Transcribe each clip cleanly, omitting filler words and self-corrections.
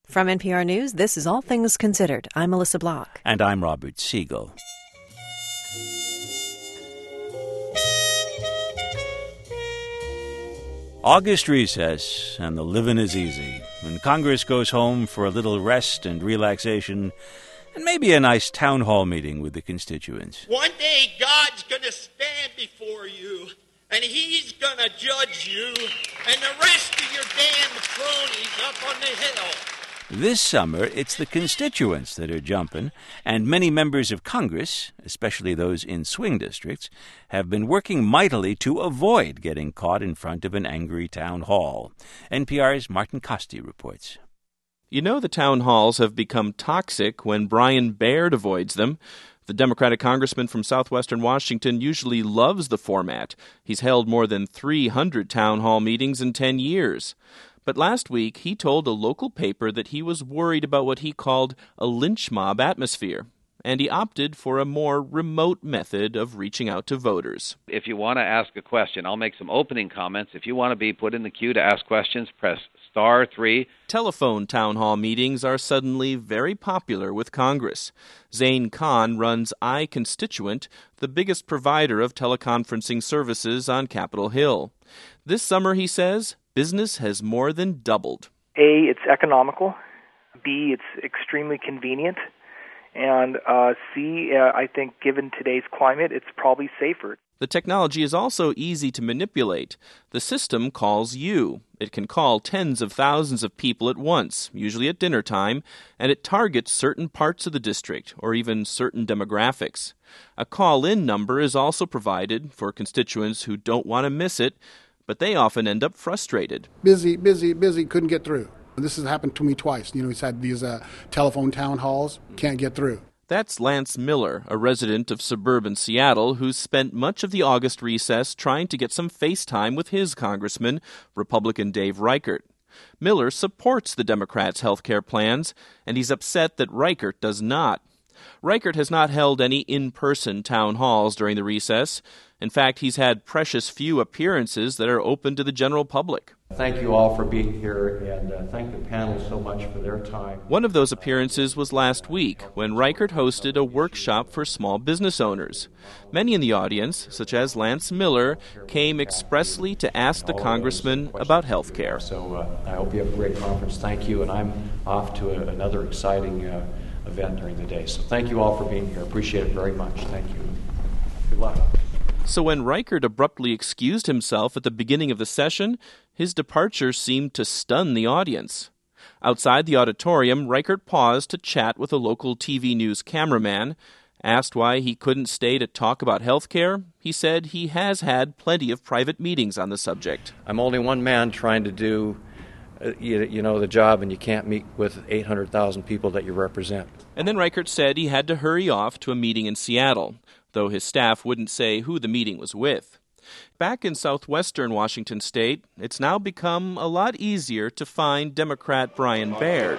From NPR News, this is All Things Considered. I'm Melissa Block. And I'm Robert Siegel. August recess, and the living is easy. When Congress goes home for a little rest and relaxation, and maybe a nice town hall meeting with the constituents. One day God's going to stand before you, and he's going to judge you and the rest of your damn cronies up on the hill. This summer, it's the constituents that are jumping, and many members of Congress, especially those in swing districts, have been working mightily to avoid getting caught in front of an angry town hall. NPR's Martin Costi reports. You know the town halls have become toxic when Brian Baird avoids them. The Democratic congressman from southwestern Washington usually loves the format. He's held more than 300 town hall meetings in 10 years. But last week, he told a local paper that he was worried about what he called a lynch mob atmosphere, and he opted for a more remote method of reaching out to voters. If you want to ask a question, I'll make some opening comments. If you want to be put in the queue to ask questions, press *3. Telephone town hall meetings are suddenly very popular with Congress. Zane Khan runs iConstituent, the biggest provider of teleconferencing services on Capitol Hill. This summer, he says, business has more than doubled. A, it's economical. B, it's extremely convenient. And C, I think given today's climate, it's probably safer. The technology is also easy to manipulate. The system calls you. It can call tens of thousands of people at once, usually at dinner time, and it targets certain parts of the district or even certain demographics. A call-in number is also provided for constituents who don't want to miss it, but they often end up frustrated. Busy, couldn't get through. This has happened to me twice. He's had these telephone town halls, can't get through. That's Lance Miller, a resident of suburban Seattle who's spent much of the August recess trying to get some FaceTime with his congressman, Republican Dave Reichert. Miller supports the Democrats' health care plans, and he's upset that Reichert does not. Reichert has not held any in-person town halls during the recess. In fact, he's had precious few appearances that are open to the general public. Thank you all for being here, and thank the panel so much for their time. One of those appearances was last week, when Reichert hosted a workshop for small business owners. Many in the audience, such as Lance Miller, came expressly to ask the congressman about health care. So I hope you have a great conference. Thank you, and I'm off to another exciting event during the day. So thank you all for being here. Appreciate it very much. Thank you. Good luck. So when Reichert abruptly excused himself at the beginning of the session, his departure seemed to stun the audience. Outside the auditorium, Reichert paused to chat with a local TV news cameraman. Asked why he couldn't stay to talk about health care, he said he has had plenty of private meetings on the subject. I'm only one man trying to do the job, and you can't meet with 800,000 people that you represent. And then Reichert said he had to hurry off to a meeting in Seattle, though his staff wouldn't say who the meeting was with. Back in southwestern Washington state, it's now become a lot easier to find Democrat Brian Baird.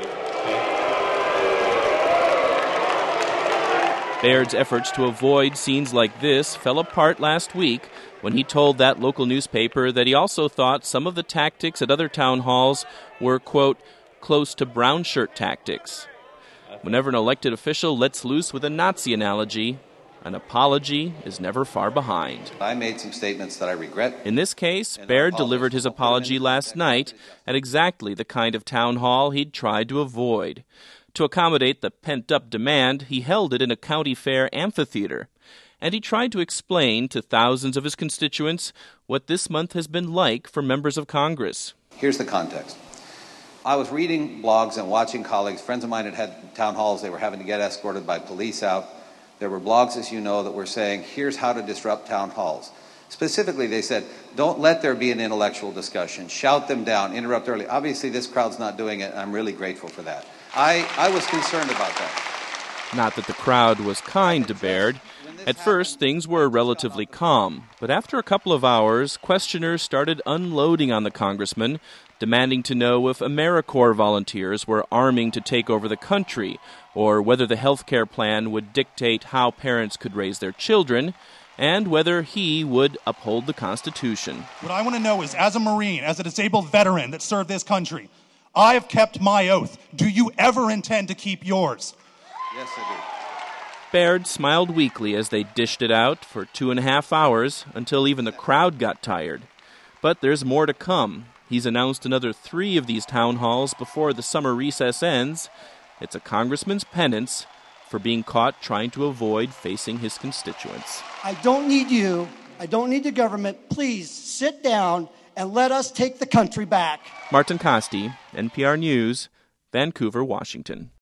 Baird's efforts to avoid scenes like this fell apart last week when he told that local newspaper that he also thought some of the tactics at other town halls were, quote, close to brown shirt tactics. Whenever an elected official lets loose with a Nazi analogy, an apology is never far behind. I made some statements that I regret. In this case, Baird delivered his apology last night at exactly the kind of town hall he'd tried to avoid. To accommodate the pent-up demand, he held it in a county fair amphitheater. And he tried to explain to thousands of his constituents what this month has been like for members of Congress. Here's the context. I was reading blogs and watching colleagues. Friends of mine had town halls. They were having to get escorted by police out. There were blogs, as you know, that were saying, here's how to disrupt town halls. Specifically, they said, don't let there be an intellectual discussion. Shout them down, interrupt early. Obviously, this crowd's not doing it, and I'm really grateful for that. I was concerned about that. Not that the crowd was kind to Baird. At first, things were relatively calm, but after a couple of hours, questioners started unloading on the congressman, demanding to know if AmeriCorps volunteers were arming to take over the country, or whether the health care plan would dictate how parents could raise their children, and whether he would uphold the Constitution. What I want to know is, as a Marine, as a disabled veteran that served this country, I have kept my oath. Do you ever intend to keep yours? Yes, I do. Baird smiled weakly as they dished it out for 2.5 hours until even the crowd got tired. But there's more to come. He's announced another 3 of these town halls before the summer recess ends. It's a congressman's penance for being caught trying to avoid facing his constituents. I don't need you. I don't need the government. Please sit down and let us take the country back. Martin Costi, NPR News, Vancouver, Washington.